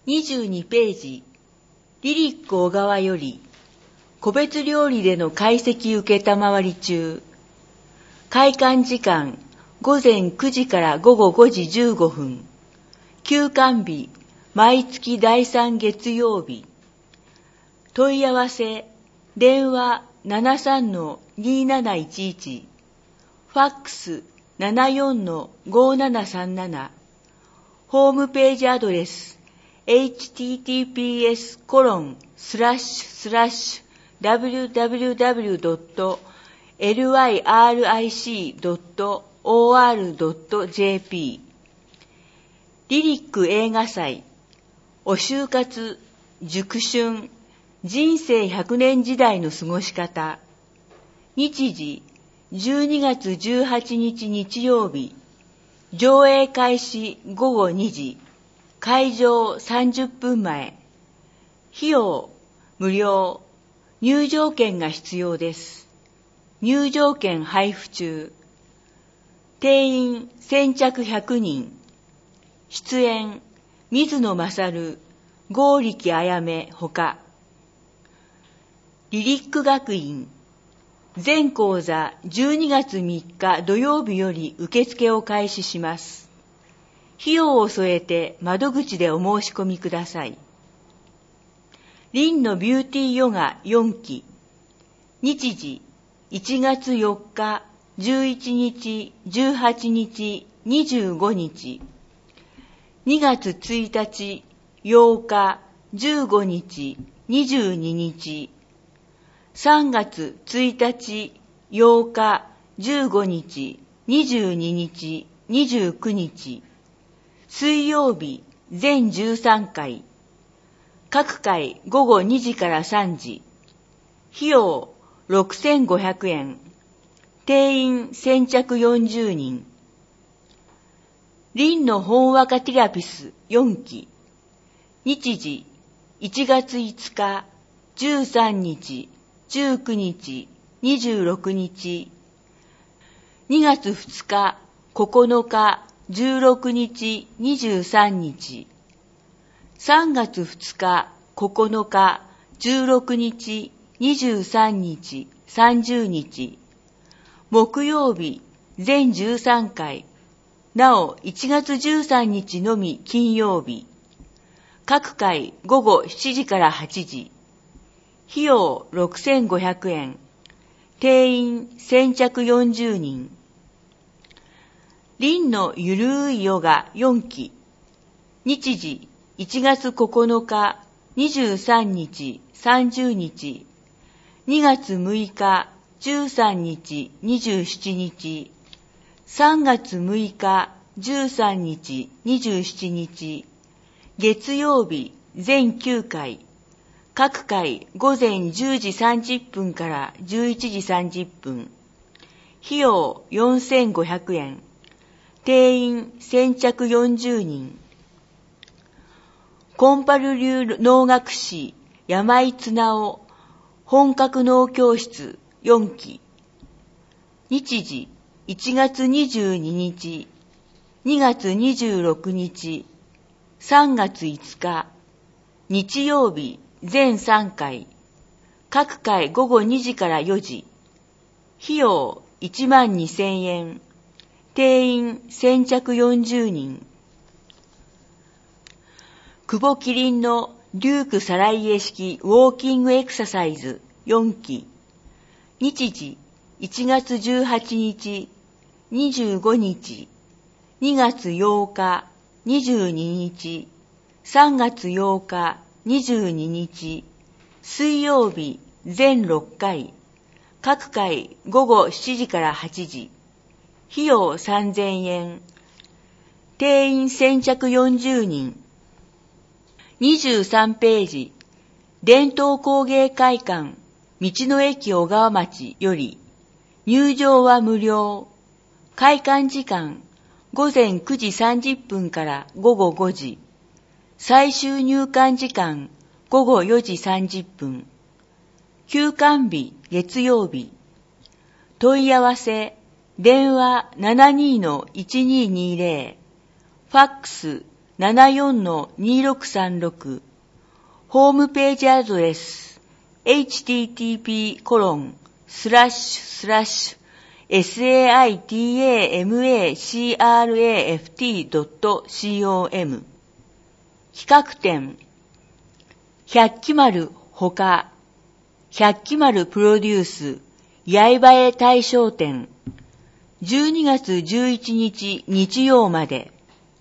22ページ、リリック小川より、個別料理での解析受けたまわり中、開館時間午前9時から午後5時15分、休館日、毎月第3月曜日、問い合わせ、電話 73-2711、ファックス 74-5737、ホームページアドレス、https://www.lyric.or.jp リリック映画祭、お就活、熟春、人生100年時代の過ごし方。日時、12月18日日曜日。上映開始午後2時。会場30分前。費用、無料。入場券が必要です。入場券配布中。定員先着100人。出演、水野勝、剛力あやめほか。リリック学院。全講座12月3日土曜日より受付を開始します。費用を添えて窓口でお申し込みください。リンのビューティーヨガ4期。日時1月4日、11日、18日、25日。2月1日、8日、15日、22日。3月1日、8日、15日、22日、29日。水曜日、全13回。各回午後2時から3時。費用6500円。定員先着40人。リンの本和歌ティラピス4期。日時1月5日、13日、19日、26日。2月2日、9日、16日、23日。3月2日、9日、16日、23日、30日。木曜日、全13回。なお、1月13日のみ金曜日。各回午後7時から8時。費用6500円。定員先着40人。リンのゆるいヨガ4期。日時1月9日、23日、30日。2月6日、13日、27日。3月6日、13日、27日。月曜日、全9回。各回午前10時30分から11時30分。費用4500円。定員先着40人。コンパル流能楽師山井綱夫本格能教室4期。日時1月22日、2月26日、3月5日、日曜日全3回。各回午後2時から4時。費用12000円。定員先着40人。久保キリンのデュークサライエ式ウォーキングエクササイズ4期。日時1月18日、25日、2月8日、22日、3月8日、22日、水曜日全6回。各回午後7時から8時。費用3000円。定員先着40人。23ページ。伝統工芸会館、道の駅小川町より、入場は無料。開館時間、午前9時30分から午後5時。最終入館時間、午後4時30分。休館日、月曜日。問い合わせ、電話 72-1220、ファックス 74-2636 ホームページアドレス http://saitamacraft.com 企画展百鬼丸ほか百鬼丸プロデュース刃絵大賞展12月11日日曜まで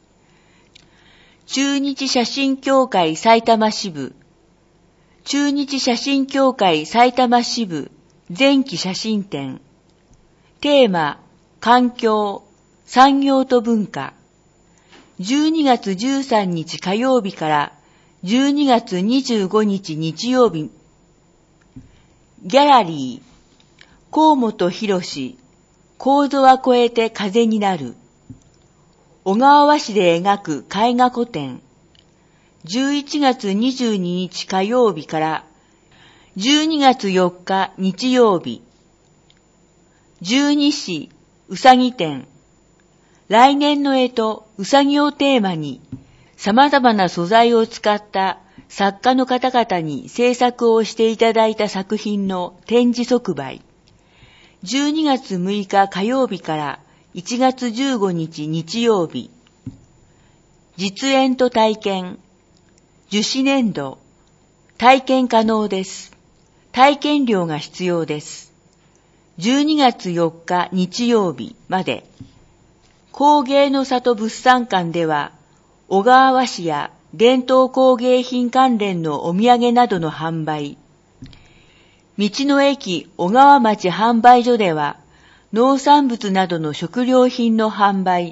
中日写真協会埼玉支部中日写真協会埼玉支部前期写真展テーマ環境産業と文化12月13日火曜日から12月25日日曜日ギャラリー河本博士構図は超えて風になる小川和紙で描く絵画古典11月22日火曜日から12月4日日曜日十二支うさぎ展来年の干支うさぎをテーマに様々な素材を使った作家の方々に制作をしていただいた作品の展示即売12月6日火曜日から1月15日日曜日実演と体験樹脂粘土体験可能です体験料が必要です12月4日日曜日まで工芸の里物産館では小川和紙や伝統工芸品関連のお土産などの販売道の駅小川町販売所では農産物などの食料品の販売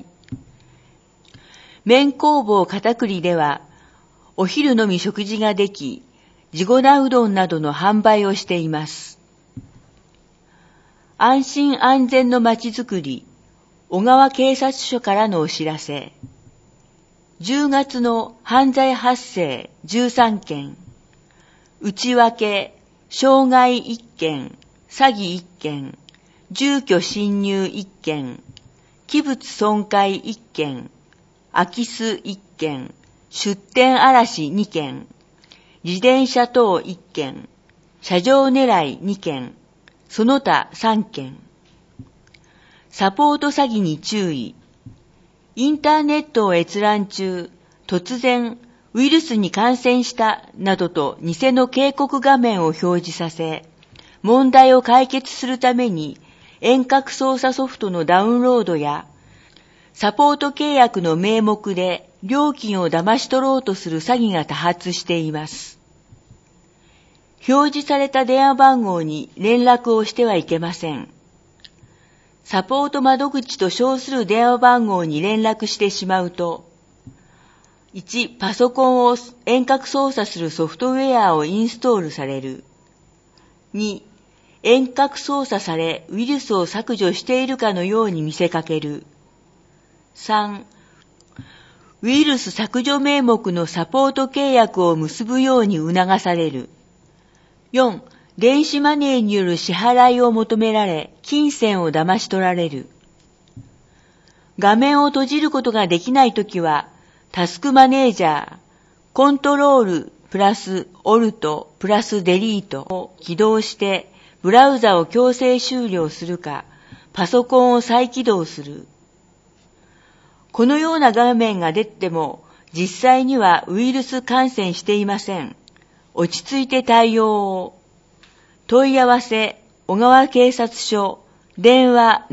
麺工房片栗ではお昼のみ食事ができ地粉うどんなどの販売をしています安心安全のまちづくり小川警察署からのお知らせ10月の犯罪発生13件内訳傷害1件詐欺1件住居侵入1件器物損壊1件空き巣1件出店荒らし2件自転車等1件車上狙い2件その他3件サポート詐欺に注意インターネットを閲覧中突然ウイルスに感染したなどと偽の警告画面を表示させ問題を解決するために遠隔操作ソフトのダウンロードやサポート契約の名目で料金を騙し取ろうとする詐欺が多発しています。表示された電話番号に連絡をしてはいけません。サポート窓口と称する電話番号に連絡してしまうと、1. パソコンを遠隔操作するソフトウェアをインストールされる。2. 遠隔操作されウイルスを削除しているかのように見せかける。3. ウイルス削除名目のサポート契約を結ぶように促される。4. 電子マネーによる支払いを求められ、金銭を騙し取られる。画面を閉じることができないときは、タスクマネージャー、コントロールプラスオルトプラスデリートを起動して、ブラウザを強制終了するか、パソコンを再起動する。このような画面が出ても、実際にはウイルス感染していません。落ち着いて対応を。問い合わせ、小川警察署、電話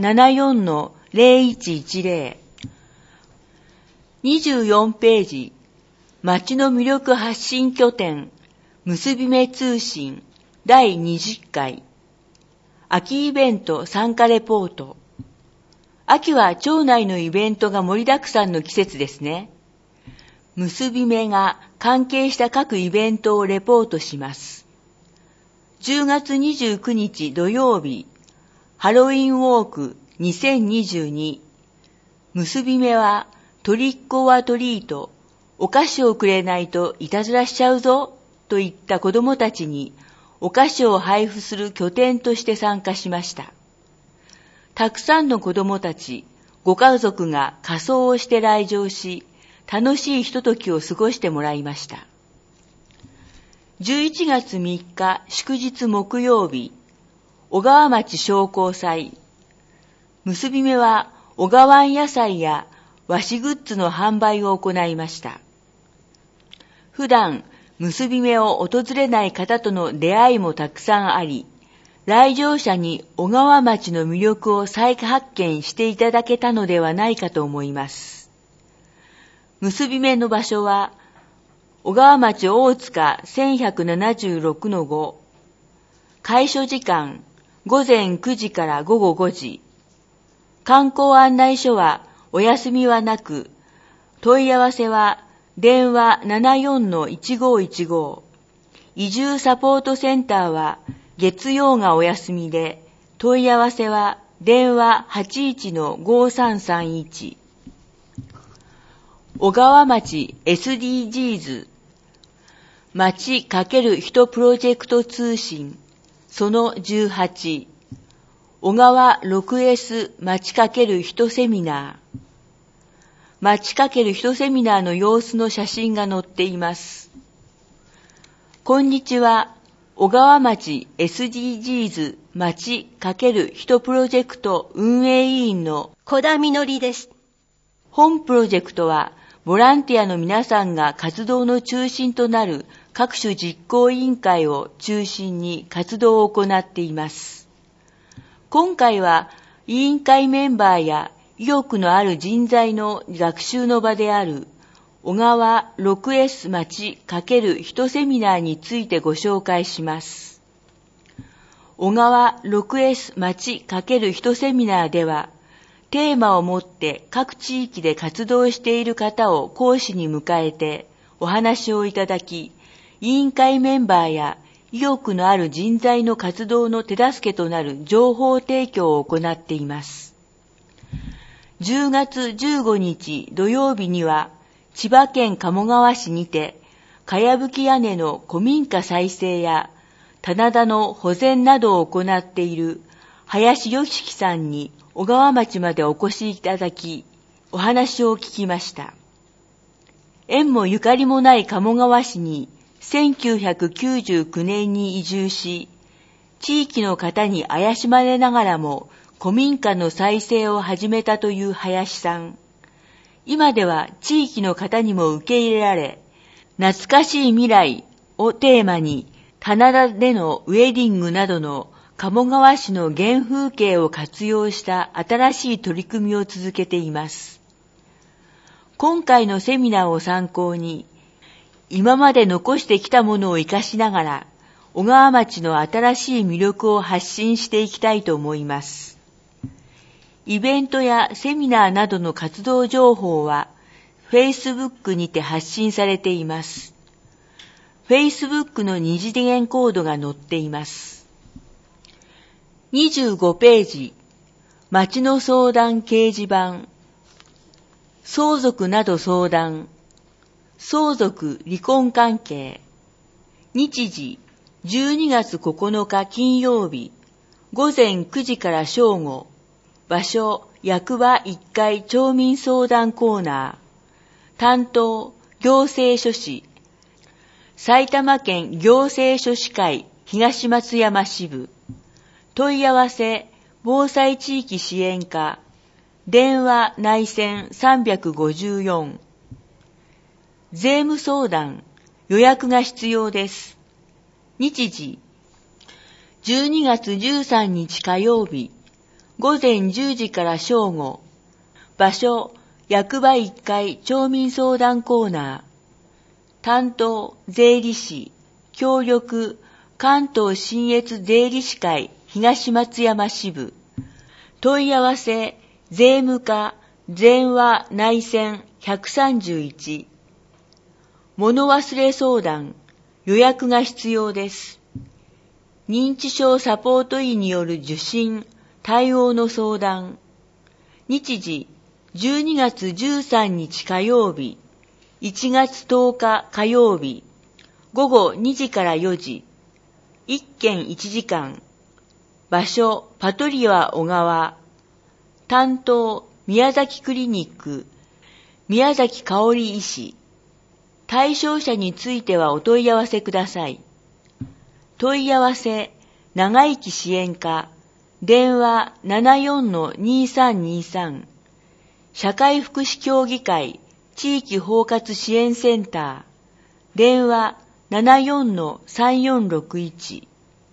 74-0110。24ページ、街の魅力発信拠点、結び目通信、第20回。秋イベント参加レポート。秋は町内のイベントが盛りだくさんの季節ですね。結び目が関係した各イベントをレポートします。10月29日土曜日、ハロウィンウォーク2022。結び目はトリックオアトリート、お菓子をくれないといたずらしちゃうぞといった子供たちにお菓子を配布する拠点として参加しました。たくさんの子供たち、ご家族が仮装をして来場し、 楽しいひとときを過ごしてもらいました。11月3日祝日木曜日、小川町商工祭。結び目は小川野菜や和紙グッズの販売を行いました。普段結び目を訪れない方との出会いもたくさんあり、来場者に小川町の魅力を再発見していただけたのではないかと思います。結び目の場所は小川町大塚 1176-5、開所時間午前9時から午後5時、観光案内所はお休みはなく、問い合わせは電話 74-1515、移住サポートセンターは月曜がお休みで、問い合わせは電話 81-5331。小川町 SDGs 町×人プロジェクト通信その18、小川 6S 町×人セミナー。町×人セミナーの様子の写真が載っています。こんにちは。小川町 SDGs 町×人プロジェクト運営委員の小田みのりです。 本プロジェクトは、ボランティアの皆さんが活動の中心となる各種実行委員会を中心に活動を行っています。今回は委員会メンバーや意欲のある人材の学習の場である小川 6S 町×人セミナーについてご紹介します。小川 6S 町×人セミナーでは、テーマを持って各地域で活動している方を講師に迎えてお話をいただき、委員会メンバーや意欲のある人材の活動の手助けとなる情報提供を行っています。10月15日土曜日には、千葉県鴨川市にて、かやぶき屋根の古民家再生や棚田の保全などを行っている林義樹さんに小川町までお越しいただき、お話を聞きました。縁もゆかりもない鴨川市に1999年に移住し、地域の方に怪しまれながらも古民家の再生を始めたという林さん。今では地域の方にも受け入れられ、懐かしい未来をテーマに、棚田でのウェディングなどの鴨川市の原風景を活用した新しい取り組みを続けています。今回のセミナーを参考に、今まで残してきたものを生かしながら、小川町の新しい魅力を発信していきたいと思います。イベントやセミナーなどの活動情報は、Facebook にて発信されています。Facebook の二次元コードが載っています。25ページ、町の相談掲示板、相続など相談、相続離婚関係、日時12月9日金曜日、午前9時から正午、場所役場1階町民相談コーナー、担当行政書士、埼玉県行政書士会東松山支部、問い合わせ防災地域支援課、電話内線354、税務相談、予約が必要です。日時12月13日火曜日、午前10時から正午、場所役場1階町民相談コーナー、担当税理士、協力関東信越税理士会東松山支部、問い合わせ税務課電話内線131、物忘れ相談、予約が必要です。認知症サポート医による受診、対応の相談。日時12月13日火曜日、1月10日火曜日、午後2時から4時、1件1時間。場所パトリア小川、担当宮崎クリニック、 宮崎香織医師。対象者についてはお問い合わせください。問い合わせ、長生き支援課、電話 74-2323、社会福祉協議会地域包括支援センター、電話 74-3461。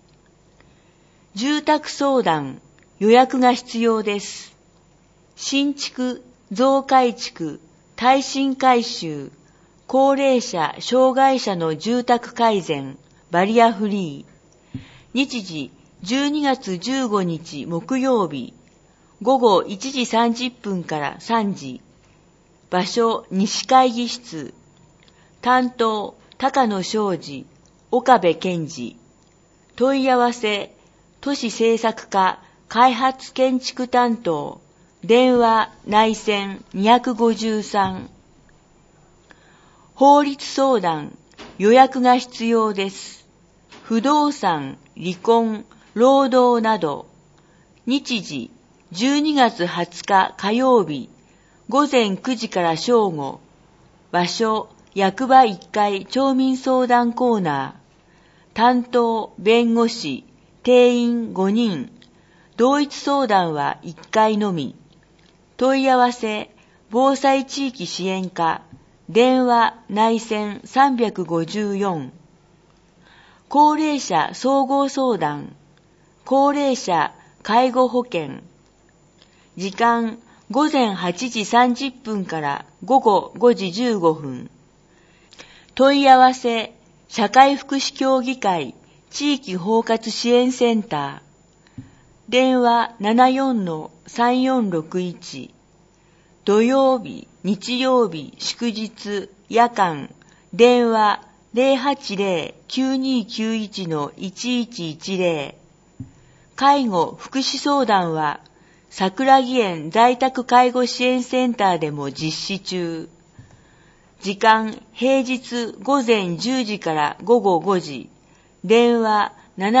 住宅相談、予約が必要です。新築、増改築、耐震改修、高齢者、障害者の住宅改善、バリアフリー。日時、12月15日木曜日、午後1時30分から3時。場所、西会議室。担当、高野昌司、岡部健二。問い合わせ、都市政策課、開発建築担当。電話、内線253。法律相談、予約が必要です。不動産、離婚、労働など。日時、12月20日火曜日、午前9時から正午。場所、役場1階町民相談コーナー。担当、弁護士、定員5人。同一相談は1回のみ。問い合わせ、防災地域支援課。電話内線354。高齢者総合相談、高齢者介護保険。時間午前8時30分から午後5時15分。問い合わせ、社会福祉協議会地域包括支援センター。電話 74-3461。土曜日、日曜日、祝日、夜間、電話 080-9291-1110。介護・福祉相談は、桜木園在宅介護支援センターでも実施中。時間、平日午前10時から午後5時。電話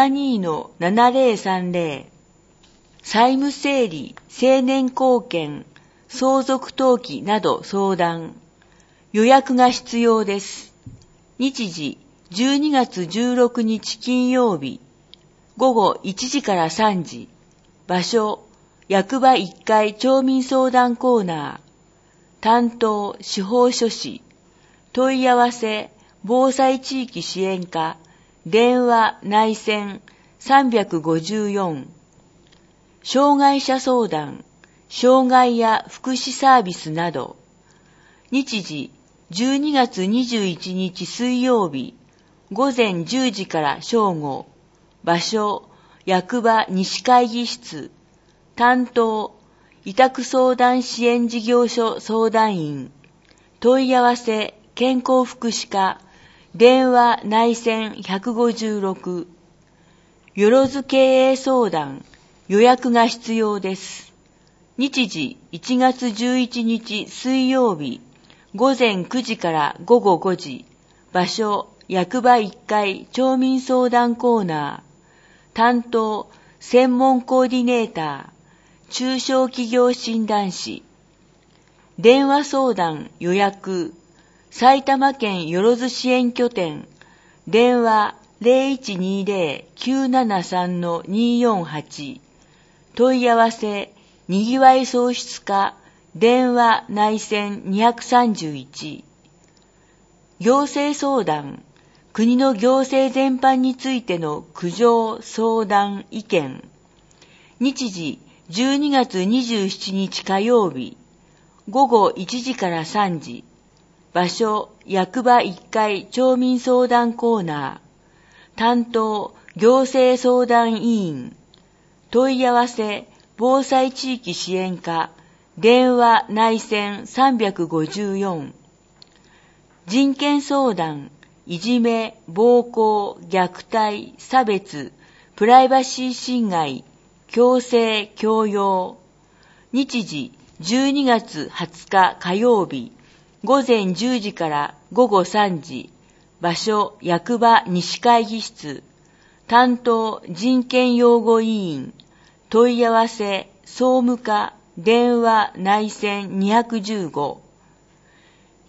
72-7030。債務整理、成年後見、相続登記など相談。予約が必要です。日時、12月16日金曜日、午後1時から3時。場所、役場1階町民相談コーナー。担当、司法書士。問い合わせ、防災地域支援課。電話内線354。障害者相談。障害や福祉サービスなど。日時、12月21日水曜日、午前10時から正午。場所、役場西会議室。担当、委託相談支援事業所相談員。問い合わせ、健康福祉課。電話内線156。よろず経営相談。予約が必要です。日時1月11日水曜日、午前9時から午後5時。場所、役場1階町民相談コーナー。担当、専門コーディネーター。中小企業診断士。電話相談予約。埼玉県よろず支援拠点。電話 0120-973-248。問い合わせ、にぎわい創出課。電話内線231。行政相談。国の行政全般についての苦情、相談、意見。日時、12月27日火曜日。午後1時から3時。場所、役場1階町民相談コーナー。担当、行政相談委員。問い合わせ、防災地域支援課。電話内線354。人権相談。いじめ、暴行、虐待、差別、プライバシー侵害、強制、強要。日時、12月20日火曜日。午前10時から午後3時。場所、役場西会議室。担当、人権擁護委員。問い合わせ、総務課。電話内線215。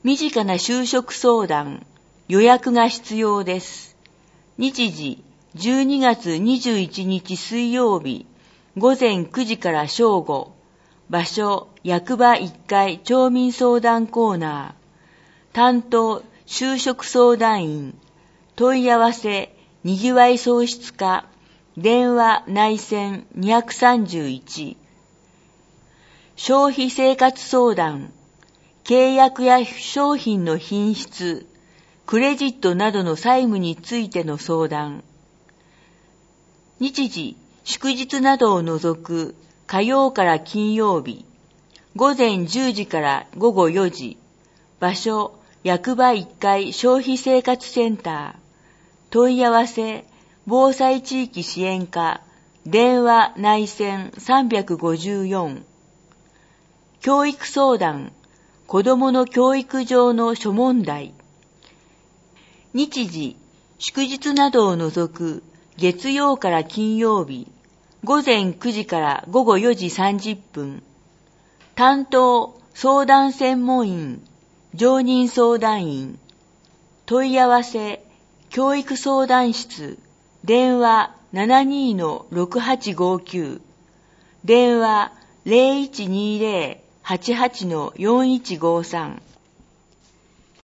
身近な就職相談、予約が必要です。日時、12月21日水曜日、午前9時から正午。場所、役場1階町民相談コーナー。担当、就職相談員。問い合わせ、にぎわい創出課。電話内線231。消費生活相談。契約や商品の品質、クレジットなどの債務についての相談。日時、祝日などを除く火曜から金曜日、午前10時から午後4時。場所、役場1階消費生活センター。問い合わせ、防災地域支援課。電話内線354。教育相談。子どもの教育上の諸問題。日時、祝日などを除く月曜から金曜日、午前9時から午後4時30分。担当、相談専門員、常任相談員。問い合わせ、教育相談室。電話72-6859。電話0120-88-4153。